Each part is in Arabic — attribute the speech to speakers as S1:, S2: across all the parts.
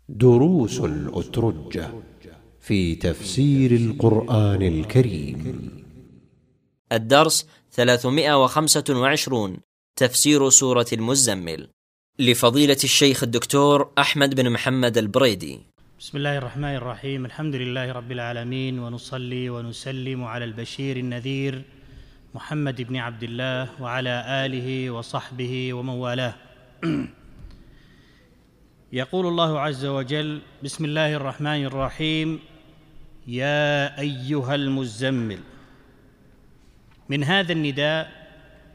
S1: دروس الأترجة في تفسير القرآن الكريم.
S2: الدرس 325، تفسير سورة المزمل، لفضيلة الشيخ الدكتور أحمد بن محمد البريدي.
S3: بسم الله الرحمن الرحيم. الحمد لله رب العالمين، ونصلي ونسلم على البشير النذير محمد بن عبد الله وعلى آله وصحبه ومن والاه. يقول الله عز وجل: بسم الله الرحمن الرحيم: يا أيها المزمل. من هذا النداء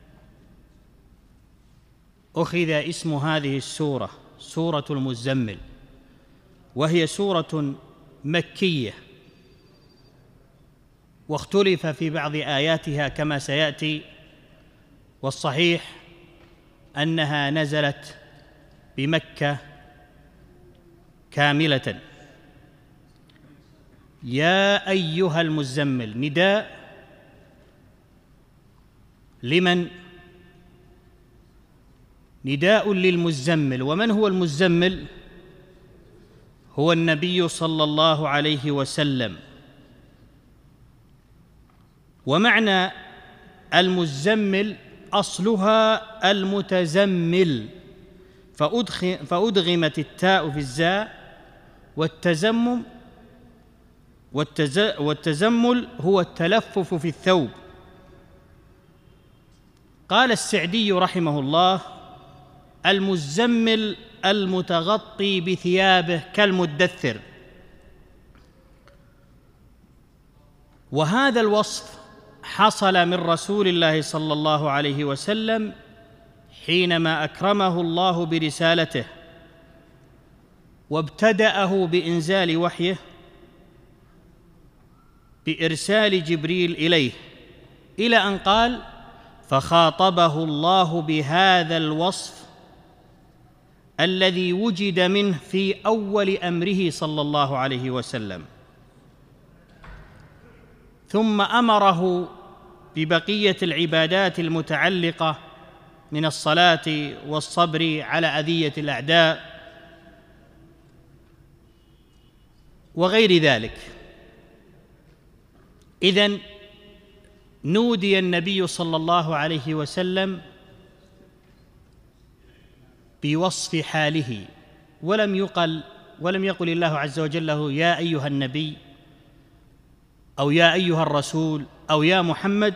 S3: أخذ اسم هذه السورة، سورة المزمل، وهي سورة مكية، واختلف في بعض آياتها كما سيأتي، والصحيح أنها نزلت بمكة كاملة. يا أيها المزمل نداء لمن؟ نداء للمزمل. ومن هو المزمل؟ هو النبي صلى الله عليه وسلم. ومعنى المزمل أصلها المتزمل، فأدغمت التاء في الزاء، والتزمل هو التلفف في الثوب. قال السعدي رحمه الله: المزمل المتغطي بثيابه كالمدثر. وهذا الوصف حصل من رسول الله صلى الله عليه وسلم حينما أكرمه الله برسالته وابتدأه بإنزال وحيه بإرسال جبريل إليه، إلى أن قال: فخاطبه الله بهذا الوصف الذي وجد منه في أول أمره صلى الله عليه وسلم، ثم أمره ببقية العبادات المتعلقة من الصلاة والصبر على أذية الأعداء وغير ذلك. إذن نودي النبي صلى الله عليه وسلم بوصف حاله، ولم يقل الله عز وجل له يا أيها النبي أو يا أيها الرسول أو يا محمد،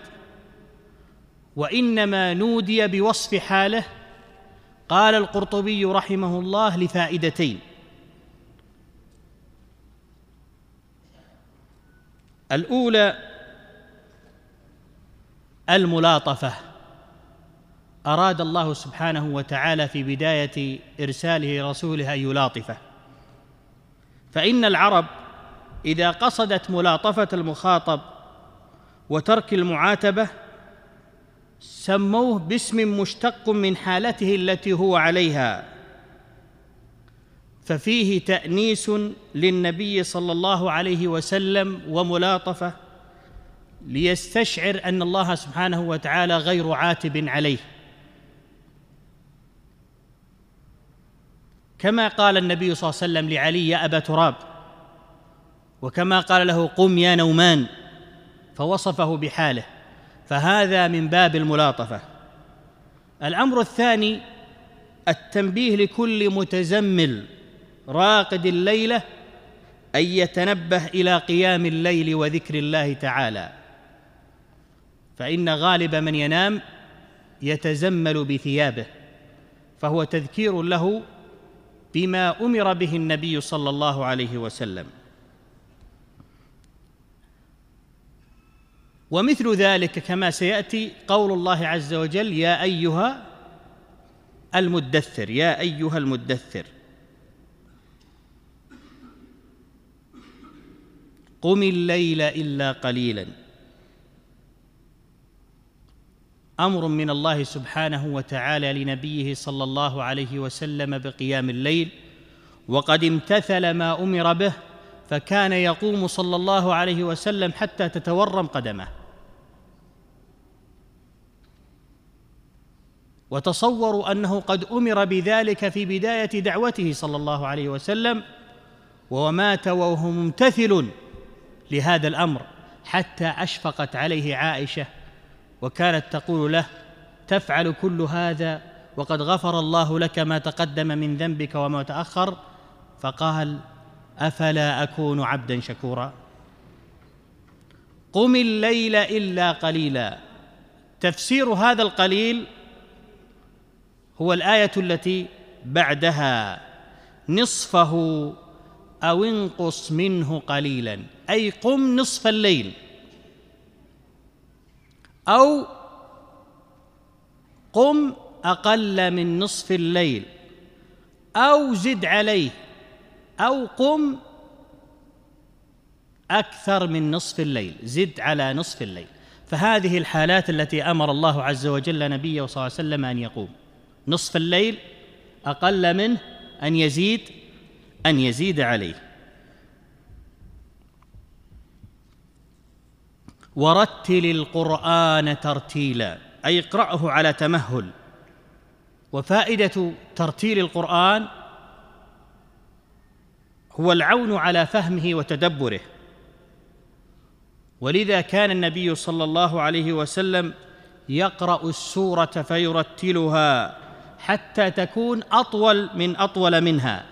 S3: وإنما نودي بوصف حاله. قال القرطبي رحمه الله لفائدتين: الأولى الملاطفة. أراد الله سبحانه وتعالى في بداية إرساله رسوله أن يلاطفه، فإن العرب إذا قصدت ملاطفة المخاطب وترك المعاتبة سموه باسم مشتق من حالته التي هو عليها، ففيه تأنيس للنبي صلى الله عليه وسلم وملاطفة، ليستشعر أن الله سبحانه وتعالى غير عاتب عليه، كما قال النبي صلى الله عليه وسلم لعلي: يا أبا تراب، وكما قال له: قم يا نومان، فوصفه بحاله، فهذا من باب الملاطفة. الأمر الثاني التنبيه لكل متزمل راقد الليلة أن يتنبه إلى قيام الليل وذكر الله تعالى، فإن غالب من ينام يتزمل بثيابه، فهو تذكير له بما أمر به النبي صلى الله عليه وسلم. ومثل ذلك كما سيأتي قول الله عز وجل: يا أيها المدثر، يا أيها المدثر، قم الليل إلا قليلا. أمر من الله سبحانه وتعالى لنبيه صلى الله عليه وسلم بقيام الليل، وقد امتثل ما أمر به، فكان يقوم صلى الله عليه وسلم حتى تتورم قدمه. وتصوروا أنه قد أمر بذلك في بداية دعوته صلى الله عليه وسلم، ومات وهو ممتثل لهذا الأمر، حتى أشفقت عليه عائشة وكانت تقول له: تفعل كل هذا وقد غفر الله لك ما تقدم من ذنبك وما تأخر؟ فقال: أفلا أكون عبدا شكورا؟ قم الليل إلا قليلا. تفسير هذا القليل هو الآية التي بعدها: نصفه أو انقص منه قليلا، أي قم نصف الليل، أو قم أقل من نصف الليل، أو زد عليه، أو قم أكثر من نصف الليل، زد على نصف الليل. فهذه الحالات التي أمر الله عز وجل نبيه صلى الله عليه وسلم أن يقوم: نصف الليل، أقل منه، أن يزيد عليه. ورتل القرآن ترتيلا، أي اقرأه على تمهل. وفائدة ترتيل القرآن هو العون على فهمه وتدبره، ولذا كان النبي صلى الله عليه وسلم يقرأ السورة فيرتلها حتى تكون أطول منها.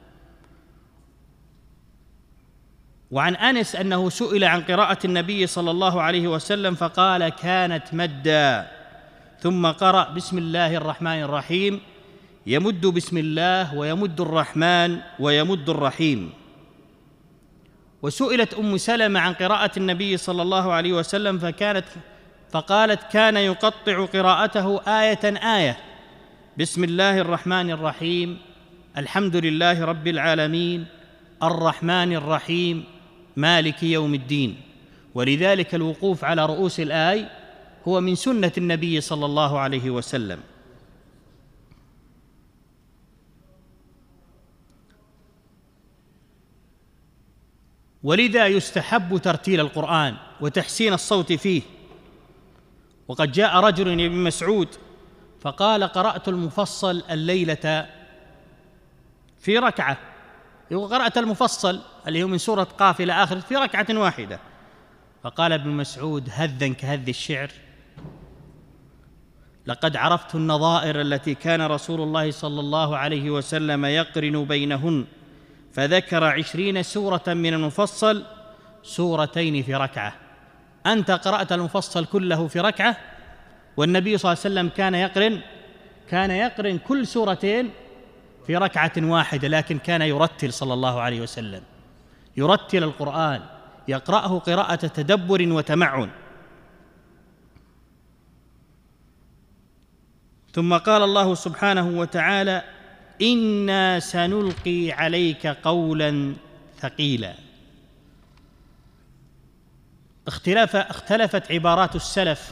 S3: وعن أنس أنه سئل عن قراءة النبي صلى الله عليه وسلم فقال: كانت مدا، ثم قرأ بسم الله الرحمن الرحيم، يمد بسم الله ويمد الرحمن ويمد الرحيم. وسئلت أم سلمة عن قراءة النبي صلى الله عليه وسلم فقالت: كان يقطع قراءته آية، بسم الله الرحمن الرحيم، الحمد لله رب العالمين، الرحمن الرحيم، مالك يوم الدين. ولذلك الوقوف على رؤوس الآي هو من سنة النبي صلى الله عليه وسلم. ولذا يستحب ترتيل القرآن وتحسين الصوت فيه. وقد جاء رجل إلى ابن مسعود فقال: قرأت المفصل الليلة في ركعة. قرأت المفصل اللي هو من سورة قاف إلى آخر في ركعة واحدة. فقال ابن مسعود: هذا كهذ الشعر، لقد عرفت النظائر التي كان رسول الله صلى الله عليه وسلم يقرن بينهن، فذكر 20 سورة من المفصل، سورتين في ركعة. أنت قرأت المفصل كله في ركعة، والنبي صلى الله عليه وسلم كان يقرن كل سورتين في ركعة واحدة، لكن كان يرتل صلى الله عليه وسلم، يرتل القرآن، يقرأه قراءة تدبر وتمعن. ثم قال الله سبحانه وتعالى: إنا سنلقي عليك قولا ثقيلا. اختلفت عبارات السلف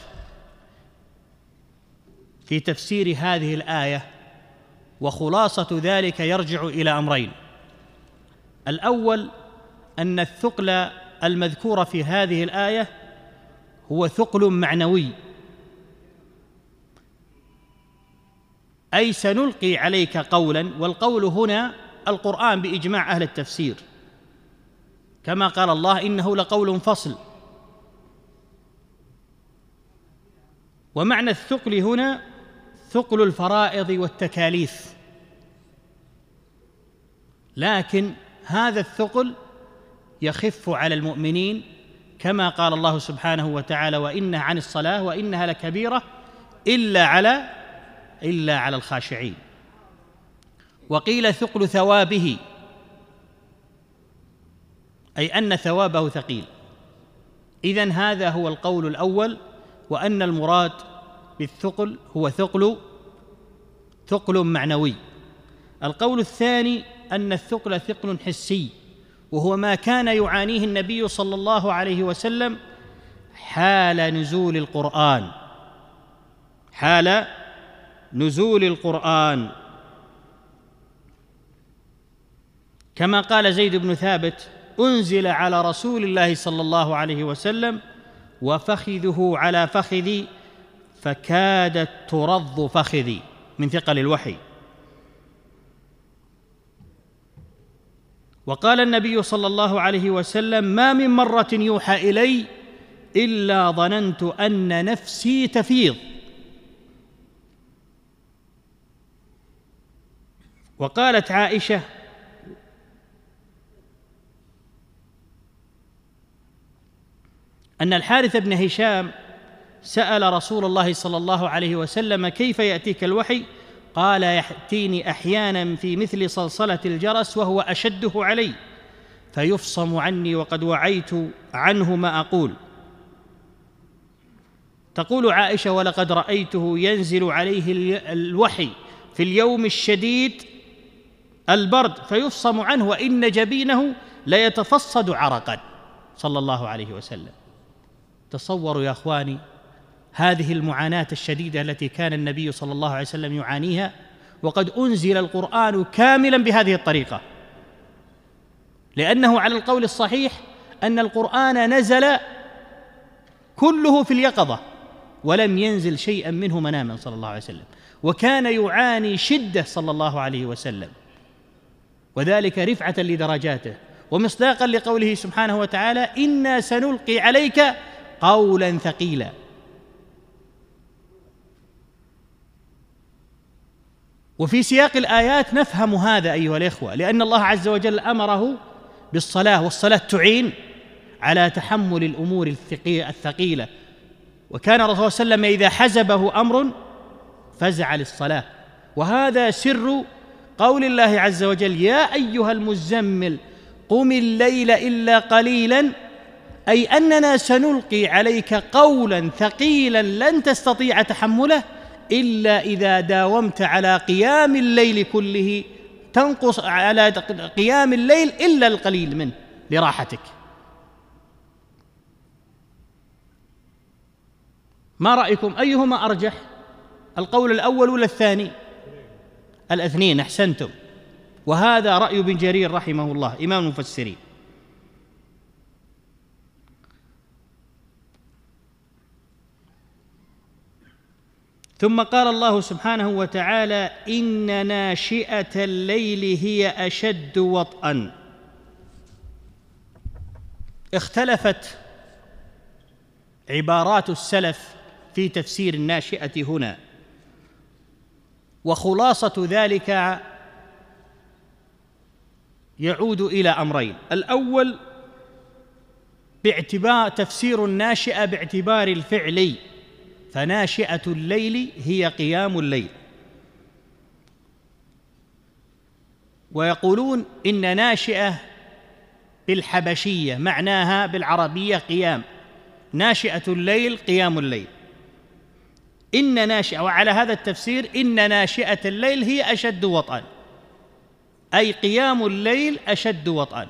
S3: في تفسير هذه الآية، وخلاصة ذلك يرجع إلى أمرين: الأول أن الثقل المذكور في هذه الآية هو ثقل معنوي، أي سنلقي عليك قولا، والقول هنا القرآن بإجماع أهل التفسير، كما قال الله: إنه لقول فصل. ومعنى الثقل هنا ثقل الفرائض والتكاليف، لكن هذا الثقل يخف على المؤمنين، كما قال الله سبحانه وتعالى: وإنها عن الصلاة وإنها لكبيرة إلا على الخاشعين. وقيل ثقل ثوابه، أي أن ثوابه ثقيل. إذن هذا هو القول الأول، وأن المراد بالثقل هو ثقل معنوي. القول الثاني أن الثقل ثقل حسي، وهو ما كان يعانيه النبي صلى الله عليه وسلم حال نزول القرآن، كما قال زيد بن ثابت: أنزل على رسول الله صلى الله عليه وسلم وفخذه على فخذي فكادت ترض فخذي، من ثقل الوحي. وقال النبي صلى الله عليه وسلم: ما من مرة يوحى إلي إلا ظننت أن نفسي تفيض. وقالت عائشة: أن الحارث بن هشام سأل رسول الله صلى الله عليه وسلم: كيف يأتيك الوحي؟ قال: يأتيني أحيانا في مثل صلصلة الجرس وهو أشده علي فيفصم عني وقد وعيت عنه ما أقول. تقول عائشة: ولقد رأيته ينزل عليه الوحي في اليوم الشديد البرد فيفصم عنه وإن جبينه ليتفصد عرقا، صلى الله عليه وسلم. تصوروا يا أخواني هذه المعاناة الشديدة التي كان النبي صلى الله عليه وسلم يعانيها، وقد أنزل القرآن كاملا بهذه الطريقة، لأنه على القول الصحيح أن القرآن نزل كله في اليقظة ولم ينزل شيئا منه مناما صلى الله عليه وسلم، وكان يعاني شدة صلى الله عليه وسلم، وذلك رفعة لدرجاته ومصداقا لقوله سبحانه وتعالى: إنا سنلقي عليك قولا ثقيلا. وفي سياق الآيات نفهم هذا أيها الإخوة، لأن الله عز وجل أمره بالصلاة، والصلاة تعين على تحمل الأمور الثقيلة، وكان الرسول صلى الله عليه وسلم إذا حزبه أمر فزع للصلاة. وهذا سر قول الله عز وجل: يا أيها المزمل قم الليل إلا قليلا، أي أننا سنلقي عليك قولا ثقيلا لن تستطيع تحمله إلا إذا داومت على قيام الليل كله، تنقص على قيام الليل إلا القليل منه لراحتك. ما رأيكم أيهما أرجح، القول الأول ولا الثاني؟ الاثنين، أحسنتم. وهذا رأي ابن جرير رحمه الله إمام المفسرين. ثم قال الله سبحانه وتعالى: إن ناشئة الليل هي أشد وطئا. اختلفت عبارات السلف في تفسير الناشئة هنا، وخلاصة ذلك يعود إلى أمرين: الأول باعتبار تفسير الناشئة باعتبار الفعل، فناشئة الليل هي قيام الليل، ويقولون إن ناشئة بالحبشية معناها بالعربية قيام، ناشئة الليل قيام الليل. إن ناشئة، وعلى هذا التفسير إن ناشئة الليل هي أشد وطئا، أي قيام الليل أشد وطئا.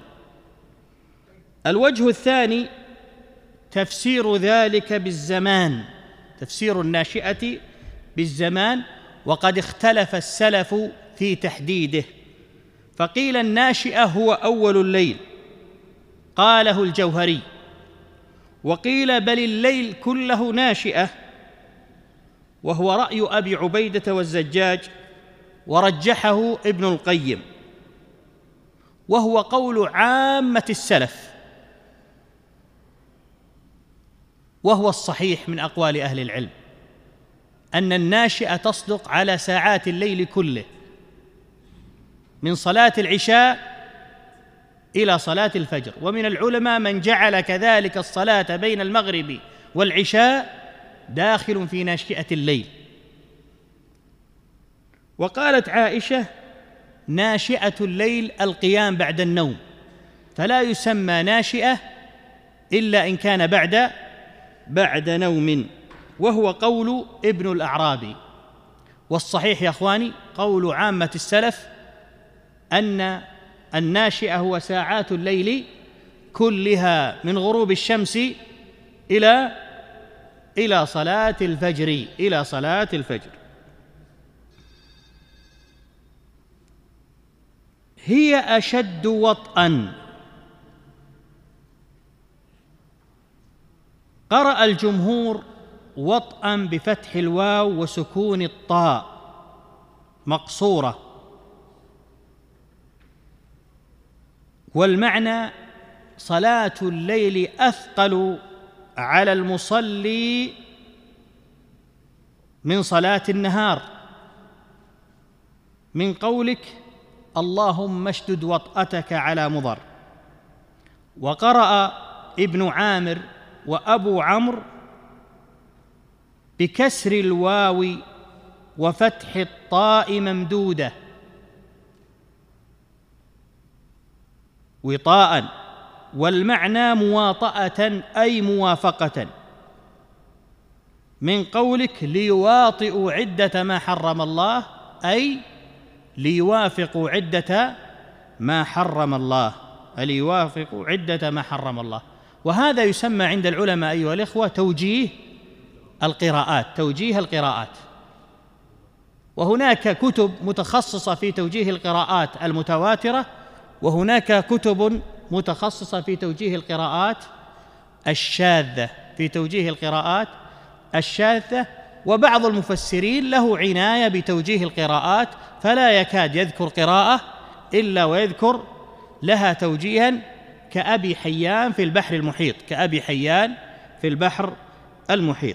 S3: الوجه الثاني تفسير ذلك بالزمان، تفسير الناشئة بالزمان، وقد اختلف السلف في تحديده، فقيل الناشئة هو أول الليل، قاله الجوهري، وقيل بل الليل كله ناشئة، وهو رأي أبي عبيدة والزجاج، ورجحه ابن القيم، وهو قول عامة السلف، وهو الصحيح من أقوال أهل العلم، أن الناشئة تصدق على ساعات الليل كله، من صلاة العشاء إلى صلاة الفجر. ومن العلماء من جعل كذلك الصلاة بين المغرب والعشاء داخل في ناشئة الليل. وقالت عائشة: ناشئة الليل القيام بعد النوم، فلا يسمى ناشئة إلا إن كان بعد نوم، وهو قول ابن الأعرابي. والصحيح يا أخواني قول عامة السلف أن الناشئة هو ساعات الليل كلها من غروب الشمس إلى صلاة الفجر، إلى صلاة الفجر. هي أشد وطئا. قرأ الجمهور وطئا بفتح الواو وسكون الطاء مقصورة، والمعنى صلاة الليل أثقل على المصلي من صلاة النهار، من قولك اللهم اشدد وطأتك على مضر. وقرأ ابن عامر وأبو عمرو بكسر الواو وفتح الطاء ممدودة وطاء، والمعنى مواطأة أي موافقة، من قولك ليواطئوا عدة ما حرم الله أي ليوافقوا عدة ما حرم الله، ليوافقوا عدة ما حرم الله. وهذا يسمى عند العلماء أيها الإخوة توجيه القراءات، توجيه القراءات. وهناك كتب متخصصة في توجيه القراءات المتواترة، وهناك كتب متخصصة في توجيه القراءات الشاذة، في توجيه القراءات الشاذة. وبعض المفسرين له عناية بتوجيه القراءات، فلا يكاد يذكر قراءة إلا ويذكر لها توجيها، كأبي حيان في البحر المحيط، كأبي حيان في البحر المحيط.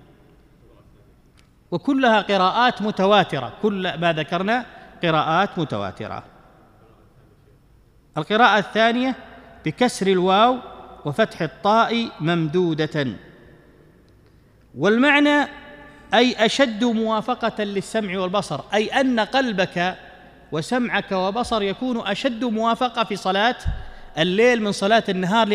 S3: وكلها قراءات متواترة، كل ما ذكرنا قراءات متواترة. القراءة الثانية بكسر الواو وفتح الطاء ممدودة، والمعنى أي أشد موافقة للسمع والبصر، أي أن قلبك وسمعك وبصر يكون أشد موافقة في صلاة الليل من صلاة النهار،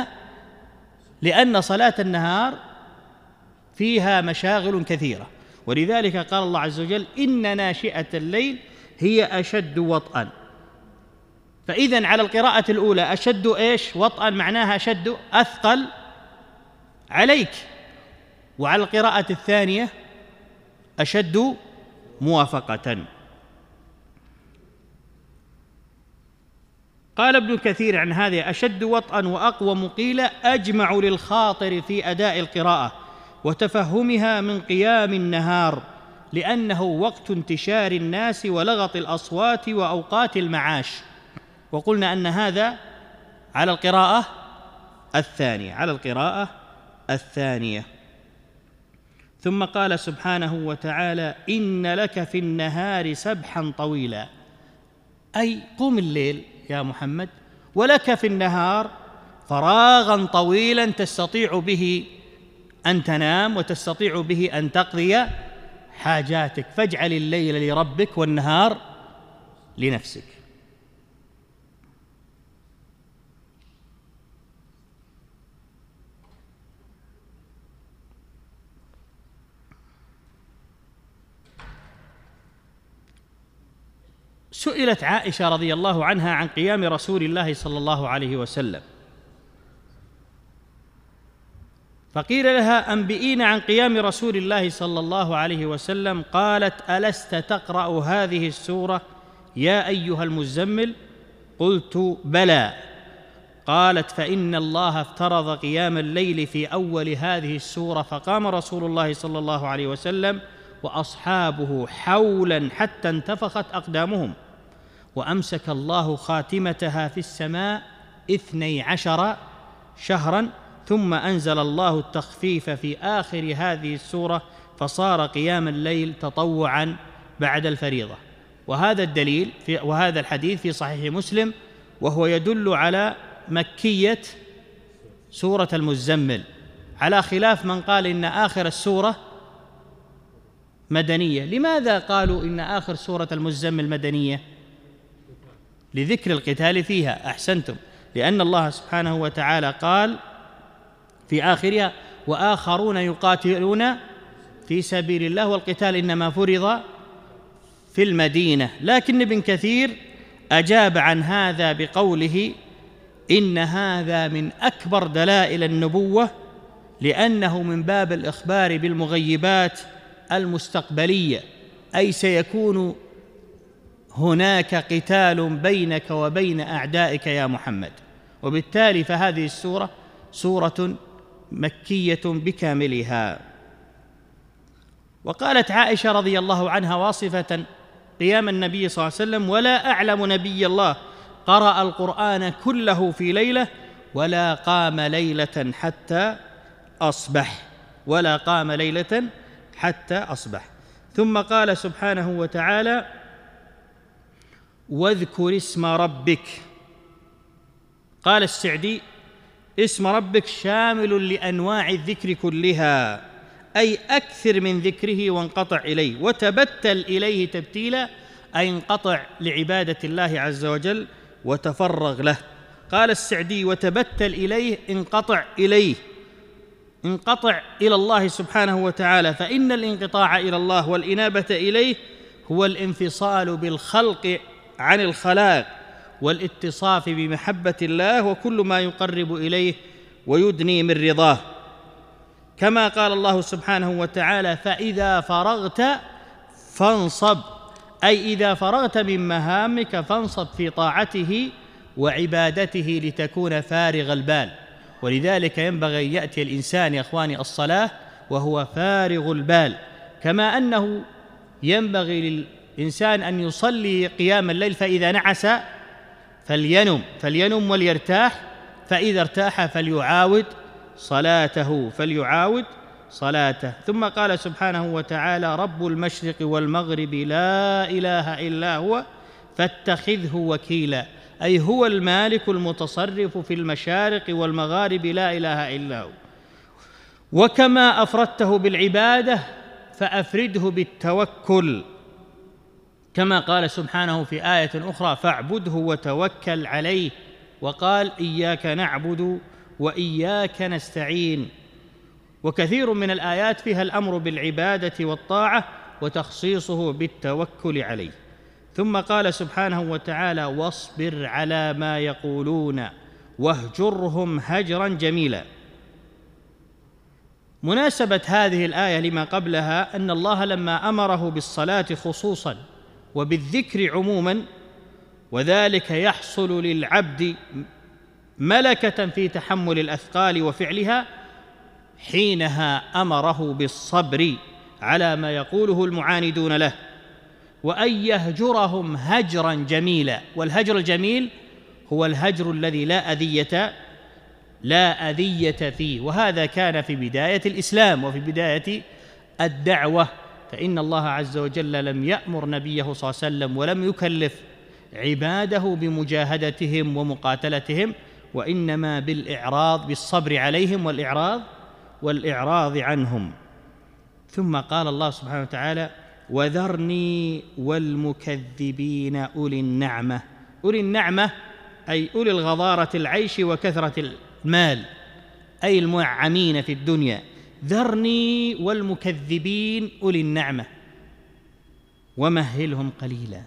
S3: لأن صلاة النهار فيها مشاغل كثيرة. ولذلك قال الله عز وجل إن ناشئة الليل هي أشد وطئا. فإذن على القراءة الأولى أشد إيش؟ وطئا، معناها أشد أثقل عليك. وعلى القراءة الثانية أشد موافقة. قال ابن كثير عن هذه أشد وطئا وأقوم قيل أجمع للخاطر في أداء القراءة وتفهمها من قيام النهار، لأنه وقت انتشار الناس ولغط الأصوات وأوقات المعاش. وقلنا أن هذا على القراءة الثانية، على القراءة الثانية. ثم قال سبحانه وتعالى إن لك في النهار سبحا طويلا، أي قم الليل يا محمد، ولك في النهار فراغا طويلا تستطيع به أن تنام وتستطيع به أن تقضي حاجاتك، فاجعل الليل لربك والنهار لنفسك. سئلت عائشة رضي الله عنها عن قيام رسول الله صلى الله عليه وسلم، فقيل لها أنبئين عن قيام رسول الله صلى الله عليه وسلم، قالت ألست تقرأ هذه السورة يا أيها المزمل؟ قلت بلى. قالت فإن الله افترض قيام الليل في أول هذه السورة، فقام رسول الله صلى الله عليه وسلم وأصحابه حولا حتى انتفخت أقدامهم، وأمسك الله خاتمتها في السماء 12 شهرا، ثم أنزل الله التخفيف في آخر هذه السورة، فصار قيام الليل تطوعا بعد الفريضة. وهذا الدليل وهذا الحديث في صحيح مسلم، وهو يدل على مكية سورة المزمل، على خلاف من قال إن آخر السورة مدنية. لماذا قالوا إن آخر سورة المزمل مدنية؟ لذكر القتال فيها. أحسنتم، لأن الله سبحانه وتعالى قال في آخرها وآخرون يقاتلون في سبيل الله، والقتال إنما فرض في المدينة. لكن ابن كثير أجاب عن هذا بقوله إن هذا من أكبر دلائل النبوة، لأنه من باب الإخبار بالمغيبات المستقبلية، أي سيكون هناك قتال بينك وبين أعدائك يا محمد. وبالتالي فهذه السورة سورة مكية بكاملها. وقالت عائشة رضي الله عنها واصفة قيام النبي صلى الله عليه وسلم ولا أعلم نبي الله قرأ القرآن كله في ليلة ولا قام ليلة حتى أصبح، ولا قام ليلة حتى أصبح. ثم قال سبحانه وتعالى: واذكر اسم ربك. قال السعدي: اسم ربك شامل لأنواع الذكر كلها، أي أكثر من ذكره وانقطع إليه، وتبتل إليه تبتيلا، أي انقطع لعبادة الله عز وجل وتفرغ له. قال السعدي: وتبتل إليه، انقطع إليه، انقطع إلى الله سبحانه وتعالى، فإن الانقطاع إلى الله والإنابة إليه هو الانفصال بالخلق عن الخلاق والاتصاف بمحبة الله وكل ما يقرب إليه ويدني من رضاه. كما قال الله سبحانه وتعالى: فإذا فرغت فانصب، أي إذا فرغت من مهامك فانصب في طاعته وعبادته لتكون فارغ البال. ولذلك ينبغي أن يأتي الإنسان يا إخواني الصلاة وهو فارغ البال، كما أنه ينبغي للإنسان أن يصلي قيام الليل فإذا نعس فلينم وليرتاح، فإذا ارتاح فليعاود صلاته. ثم قال سبحانه وتعالى: رب المشرق والمغرب لا إله إلا هو فاتخذه وكيلا، أي هو المالك المتصرف في المشارق والمغارب لا إله إلا هو. وكما أفردته بالعبادة فأفرده بالتوكل، كما قال سبحانه في آية أخرى: فاعبده وتوكل عليه، وقال: إياك نعبد وإياك نستعين. وكثير من الآيات فيها الأمر بالعبادة والطاعة وتخصيصه بالتوكل عليه. ثم قال سبحانه وتعالى: واصبر على ما يقولون واهجرهم هجرا جميلا. مناسبة هذه الآية لما قبلها أن الله لما أمره بالصلاة خصوصا وبالذكر عموما، وذلك يحصل للعبد ملكة في تحمل الأثقال وفعلها، حينها أمره بالصبر على ما يقوله المعاندون له، وأن يهجرهم هجرا جميلا. والهجر الجميل هو الهجر الذي لا أذية فيه، وهذا كان في بداية الإسلام وفي بداية الدعوة، فإن الله عز وجل لم يأمر نبيه صلى الله عليه وسلم ولم يكلف عباده بمجاهدتهم ومقاتلتهم، وإنما بالصبر عليهم والإعراض عنهم. ثم قال الله سبحانه وتعالى: وذرني والمكذبين أولي النعمة. أولي النعمة أي أولي الغضارة العيش وكثرة المال، أي المنعمين في الدنيا. ذرني والمكذبين أولي النعمة ومهلهم قليلا.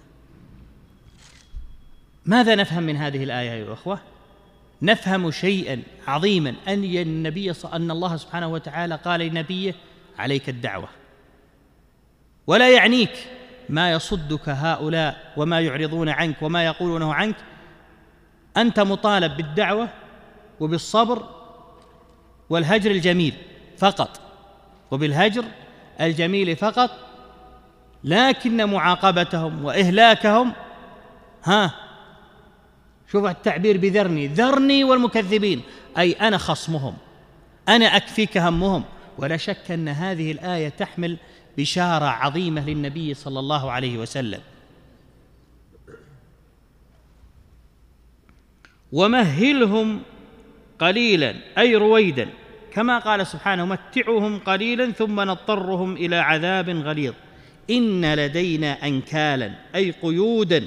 S3: ماذا نفهم من هذه الآية يا أخوة؟ نفهم شيئا عظيما، أن الله سبحانه وتعالى قال لنبيه: عليك الدعوة، ولا يعنيك ما يصدك هؤلاء وما يعرضون عنك وما يقولونه عنك، أنت مطالب بالدعوة وبالصبر والهجر الجميل فقط، وبالهجر الجميل فقط، لكن معاقبتهم وإهلاكهم شوف التعبير ذرني والمكذبين، أي أنا خصمهم، أنا أكفيك همهم. ولا شك أن هذه الآية تحمل بشارة عظيمة للنبي صلى الله عليه وسلم. ومهلهم قليلا أي رويدا، كما قال سبحانه: متعهم قليلا ثم نضطرهم إلى عذاب غليظ. إن لدينا أنكالا أي قيودا،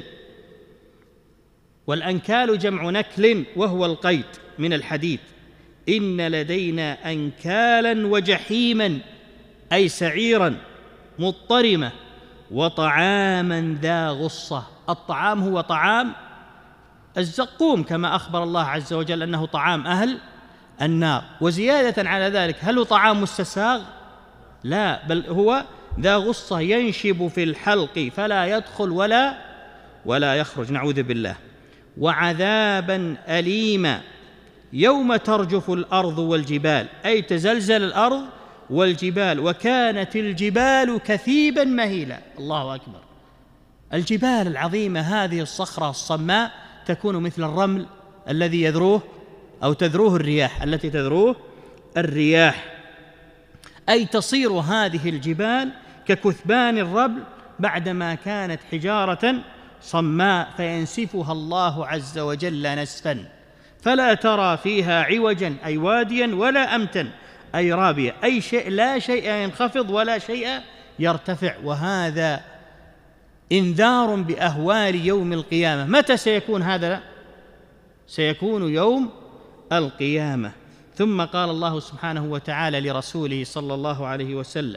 S3: والأنكال جمع نكل وهو القيد من الحديد. إن لدينا أنكالا وجحيما أي سعيرا مضطرمة، وطعاما ذا غصة. الطعام هو طعام الزقوم، كما أخبر الله عز وجل أنه طعام أهل النار. وزيادة على ذلك، هل هو طعام مستساغ؟ لا، بل هو ذا غصة ينشب في الحلق فلا يدخل ولا يخرج، نعوذ بالله. وعذابا أليما يوم ترجف الأرض والجبال، أي تزلزل الأرض والجبال، وكانت الجبال كثيبا مهيلا. الله أكبر. الجبال العظيمة هذه الصخرة الصماء تكون مثل الرمل الذي يذروه أو تذروه الرياح، التي تذروه الرياح، أي تصير هذه الجبال ككثبان الرمل بعدما كانت حجارة صماء، فينسفها الله عز وجل نسفا، فلا ترى فيها عوجا أي واديا ولا أمتا أي رابيا، أي شيء لا شيء ينخفض ولا شيء يرتفع. وهذا إنذار بأهوال يوم القيامة. متى سيكون هذا؟ سيكون يوم القيامة. ثم قال الله سبحانه وتعالى لرسوله صلى الله عليه وسلم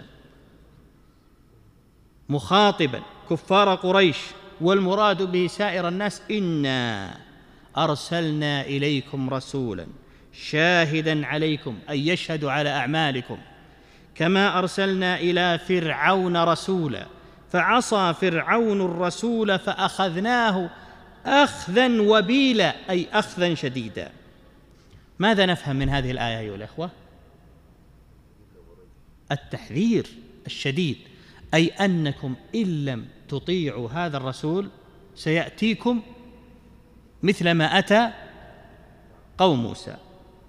S3: مخاطبا كفار قريش، والمراد به سائر الناس: إنا أرسلنا إليكم رسولا شاهدا عليكم، أي يشهد على أعمالكم، كما أرسلنا إلى فرعون رسولا فعصى فرعون الرسول فأخذناه أخذا وبيلا، أي أخذا شديدا. ماذا نفهم من هذه الآية أيها الأخوة؟ التحذير الشديد، أي أنكم إن لم تطيعوا هذا الرسول سيأتيكم مثل ما أتى قوم موسى.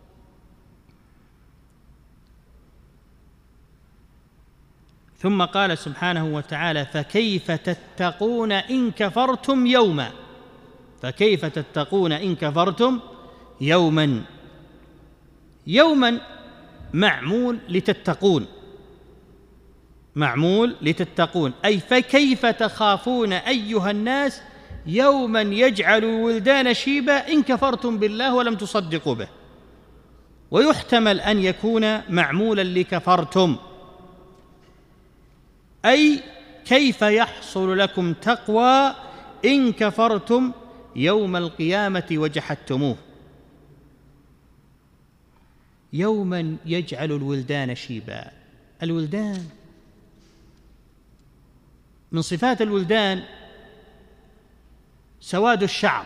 S3: ثم قال سبحانه وتعالى: فكيف تتقون إن كفرتم يوما، فكيف تتقون إن كفرتم يوما. يوما معمول لتتقون، معمول لتتقون، أي فكيف تخافون أيها الناس يوما يجعل الولدان شيبا إن كفرتم بالله ولم تصدقوا به. ويحتمل أن يكون معمولا لكفرتم، أي كيف يحصل لكم تقوى إن كفرتم يوم القيامة وجحدتموه. يوما يجعل الولدان شيبا، الولدان من صفات الولدان سواد الشعر،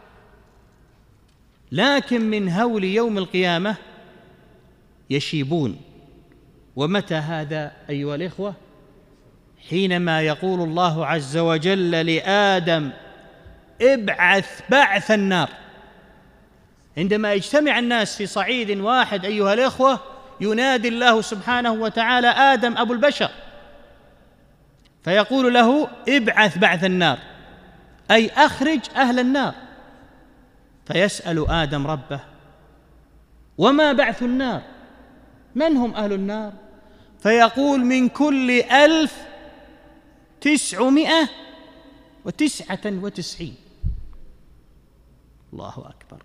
S3: لكن من هول يوم القيامة يشيبون. ومتى هذا أيها الإخوة؟ حينما يقول الله عز وجل لآدم: ابعث بعث النار. عندما يجتمع الناس في صعيد واحد أيها الإخوة، ينادي الله سبحانه وتعالى آدم أبو البشر، فيقول له: ابعث بعث النار، أي أخرج أهل النار. فيسأل آدم ربه: وما بعث النار؟ من هم أهل النار؟ فيقول: من كل 1999. الله أكبر،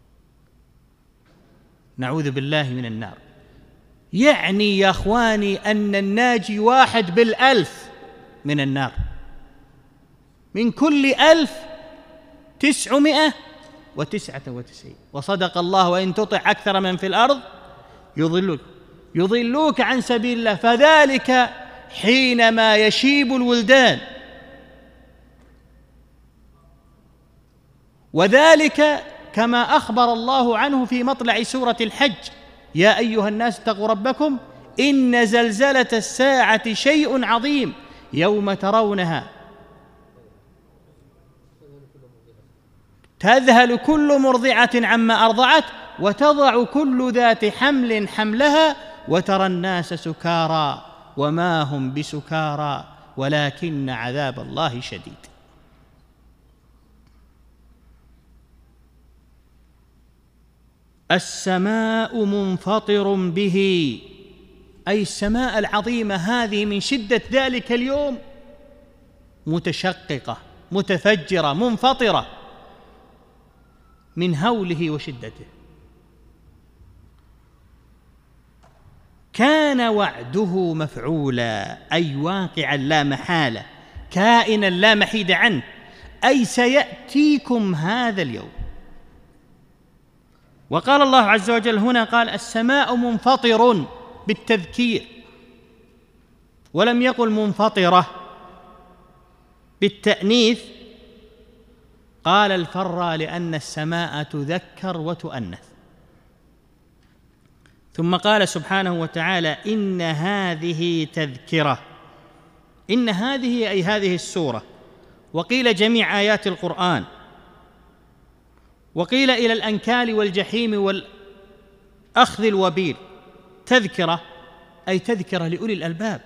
S3: نعوذ بالله من النار. يعني يا أخواني أن الناجي 1 بالألف من النار، من كل 1999. وصدق الله: وإن تطع أكثر من في الأرض يضلوك عن سبيل الله. فذلك حينما يشيب الولدان، وذلك كما أخبر الله عنه في مطلع سورة الحج: يا أيها الناس اتقوا ربكم إن زلزلة الساعة شيء عظيم يوم ترونها تذهل كل مرضعة عما أرضعت وتضع كل ذات حمل حملها وترى الناس سكارى وما هم بسكارى ولكن عذاب الله شديد. السماء منفطر به، أي السماء العظيمة هذه من شدة ذلك اليوم متشققة متفجرة منفطرة من هوله وشدته. كان وعده مفعولا، أي واقعا لا محالة، كائنا لا محيد عنه، أي سيأتيكم هذا اليوم. وقال الله عز وجل هنا قال السماء منفطر بالتذكير، ولم يقل منفطرة بالتأنيث، قال الفرّ لأن السماء تذكر وتؤنث. ثم قال سبحانه وتعالى إن هذه تذكرة، إن هذه أي هذه السورة، وقيل جميع آيات القرآن، وقيل إلى الأنكال والجحيم والأخذ الوبيل. تذكرة أي تذكرة لأولي الألباب.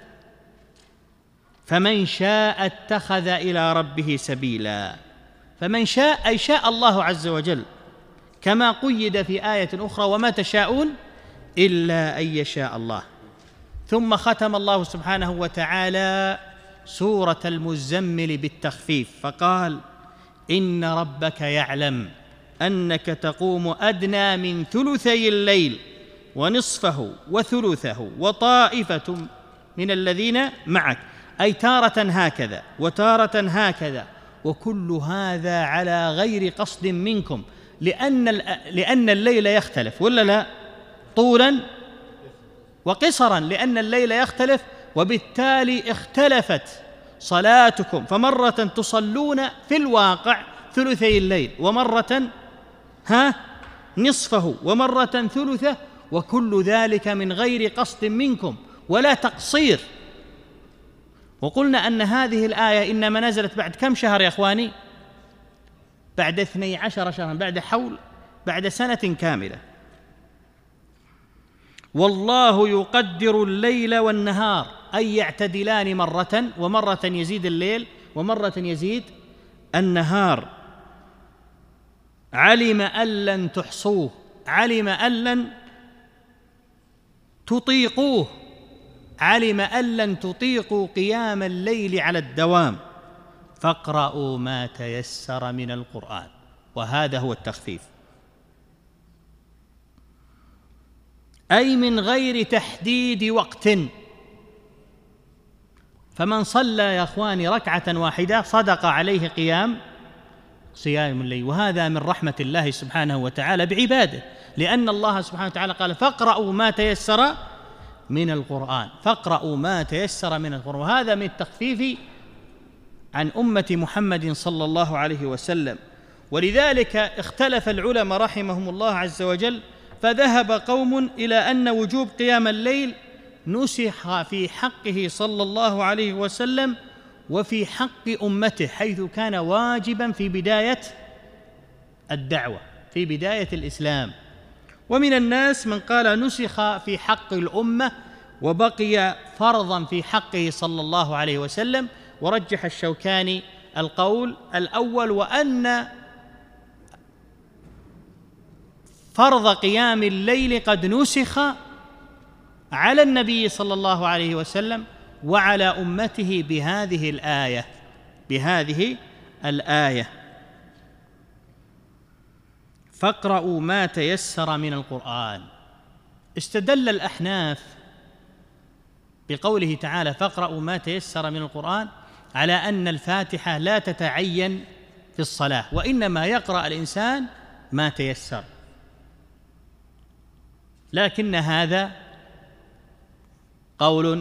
S3: فمن شاء اتخذ إلى ربه سبيلا. فمن شاء أي شاء الله عز وجل، كما قيد في آية أخرى: وما تشاءون إلا أن يشاء الله. ثم ختم الله سبحانه وتعالى سورة المزمل بالتخفيف فقال: إن ربك يعلم أنك تقوم أدنى من ثلثي الليل ونصفه وثلثه وطائفة من الذين معك، أي تارة هكذا وتارة هكذا، وكل هذا على غير قصد منكم، لأن الليل يختلف ولا لا؟ طولا وقصرا، لأن الليل يختلف، وبالتالي اختلفت صلاتكم، فمرة تصلون في الواقع ثلثي الليل، ومرة نصفه، ومرة ثلثه، وكل ذلك من غير قصد منكم ولا تقصير. وقلنا أن هذه الآية إنما نزلت بعد كم شهر يا أخواني؟ بعد 12 شهرا، بعد سنة كاملة. والله يقدر الليل والنهار، أي يعتدلان مرة، ومرة يزيد الليل ومرة يزيد النهار. علم أن لن تحصوه، علم أن لن تطيقوه، علم أن لن تطيقوا قيام الليل على الدوام، فاقرأوا ما تيسر من القرآن. وهذا هو التخفيف، أي من غير تحديد وقت. فمن صلى يا أخواني ركعة واحدة صدق عليه صيام الليل. وهذا من رحمة الله سبحانه وتعالى بعباده، لأن الله سبحانه وتعالى قال: فاقرأوا ما تيسر من القرآن، فاقرأوا ما تيسر من القرآن. وهذا من التخفيف عن أمة محمد صلى الله عليه وسلم. ولذلك اختلف العلماء رحمهم الله عز وجل، فذهب قوم إلى أن وجوب قيام الليل نسخ في حقه صلى الله عليه وسلم وفي حق أمته، حيث كان واجبا في بداية الدعوة، في بداية الإسلام. ومن الناس من قال نسخ في حق الأمة وبقي فرضا في حقه صلى الله عليه وسلم. ورجح الشوكاني القول الأول، وأن فرض قيام الليل قد نسخ على النبي صلى الله عليه وسلم وعلى أمته بهذه الآية فاقرأوا ما تيسر من القرآن. استدل الأحناف بقوله تعالى فاقرأوا ما تيسر من القرآن على أن الفاتحة لا تتعين في الصلاة، وإنما يقرأ الإنسان ما تيسر. لكن هذا قول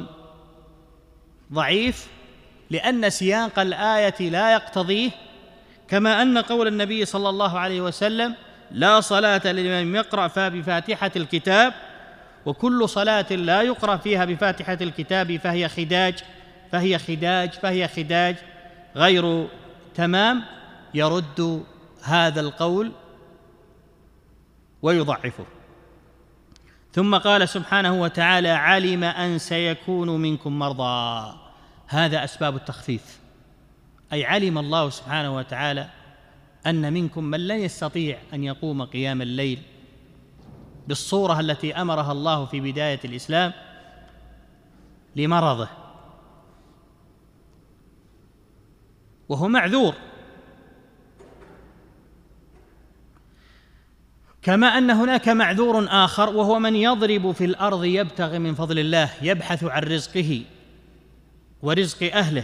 S3: ضعيف، لأن سياق الآية لا يقتضيه، كما أن قول النبي صلى الله عليه وسلم لا صلاة لمن يقرأ بفاتحة الكتاب، وكل صلاة لا يقرأ فيها بفاتحة الكتاب فهي خداج غير تمام، يرد هذا القول ويضعفه. ثم قال سبحانه وتعالى علم أن سيكون منكم مرضى. هذا أسباب التخفيف، أي علم الله سبحانه وتعالى أن منكم من لن يستطيع أن يقوم قيام الليل بالصورة التي أمرها الله في بداية الإسلام لمرضه، وهو معذور. كما أن هناك معذور آخر، وهو من يضرب في الأرض يبتغي من فضل الله، يبحث عن رزقه ورزق أهله.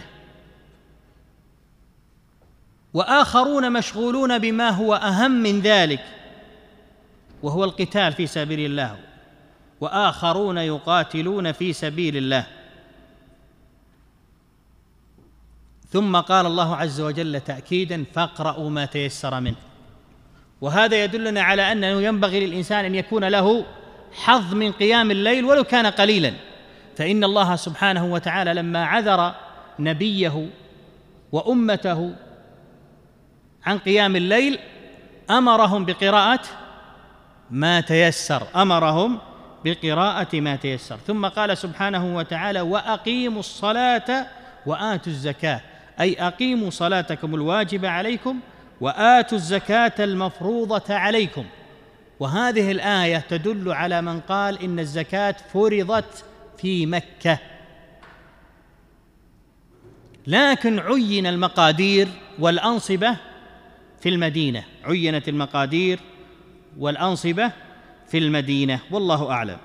S3: وآخرون مشغولون بما هو أهم من ذلك، وهو القتال في سبيل الله، وآخرون يقاتلون في سبيل الله. ثم قال الله عز وجل تأكيدا فاقرأوا ما تيسر منه. وهذا يدلنا على أنه ينبغي للإنسان أن يكون له حظ من قيام الليل ولو كان قليلا، فإن الله سبحانه وتعالى لما عذر نبيه وأمته عن قيام الليل أمرهم بقراءة ما تيسر، أمرهم بقراءة ما تيسر. ثم قال سبحانه وتعالى: وأقيموا الصلاة وآتوا الزكاة، أي أقيموا صلاتكم الواجبة عليكم وآتوا الزكاة المفروضة عليكم. وهذه الآية تدل على من قال إن الزكاة فرضت في مكة، لكن عين المقادير والأنصبة في المدينة، عينت المقادير والأنصبة في المدينة، والله أعلم.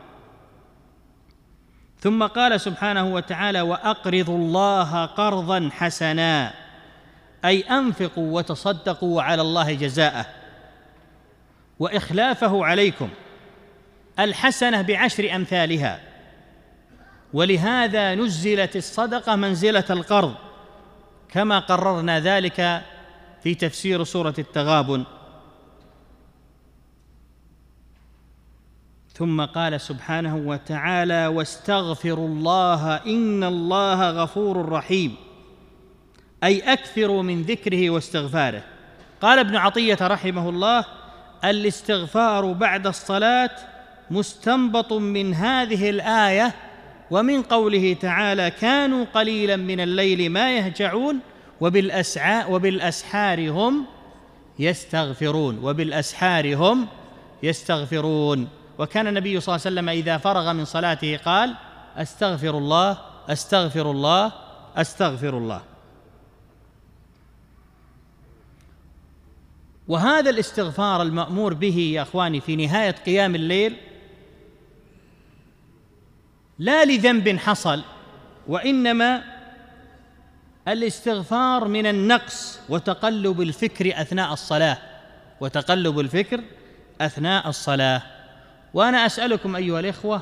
S3: ثم قال سبحانه وتعالى: وأقرضوا الله قرضا حسنا، أي أنفقوا وتصدقوا على الله جزاءه وإخلافه عليكم، الحسنة ب10 أمثالها، ولهذا نزلت الصدقة منزلة القرض، كما قررنا ذلك في تفسير سورة التغابن. ثم قال سبحانه وتعالى: واستغفروا الله إن الله غفور رحيم، أي أكثروا من ذكره واستغفاره. قال ابن عطية رحمه الله: الاستغفار بعد الصلاة مستنبط من هذه الآية ومن قوله تعالى: كانوا قليلا من الليل ما يهجعون وبالأسحار هم يستغفرون، وبالأسحار هم يستغفرون. وكان النبي صلى الله عليه وسلم إذا فرغ من صلاته قال: أستغفر الله أستغفر الله أستغفر الله. وهذا الاستغفار المأمور به يا أخواني في نهاية قيام الليل لا لذنب حصل، وإنما الاستغفار من النقص وتقلب الفكر أثناء الصلاة، وتقلب الفكر أثناء الصلاة. وأنا أسألكم أيها الإخوة،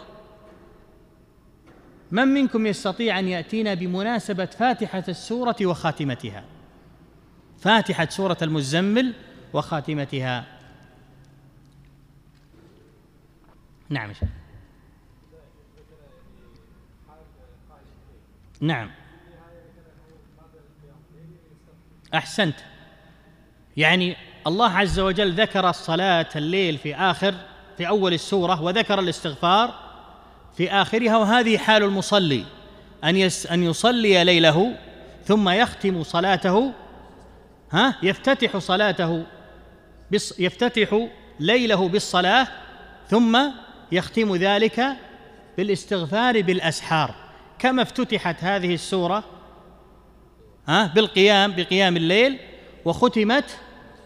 S3: من منكم يستطيع أن يأتينا بمناسبة فاتحة السورة وخاتمتها، فاتحة سورة المزمل وخاتمتها؟ نعم شيخ. نعم أحسنت. يعني الله عز وجل ذكر الصلاة الليل في أول السورة، وذكر الاستغفار في آخرها، وهذه حال المصلي أن يصلي ليله ثم يختم صلاته، يفتتح ليله بالصلاة ثم يختم ذلك بالاستغفار بالأسحار، كما افتتحت هذه السورة بقيام الليل، وختمت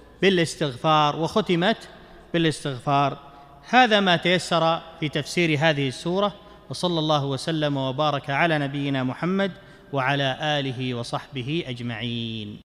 S3: بالاستغفار. هذا ما تيسر في تفسير هذه السورة، وصلى الله وسلم وبارك على نبينا محمد وعلى آله وصحبه أجمعين.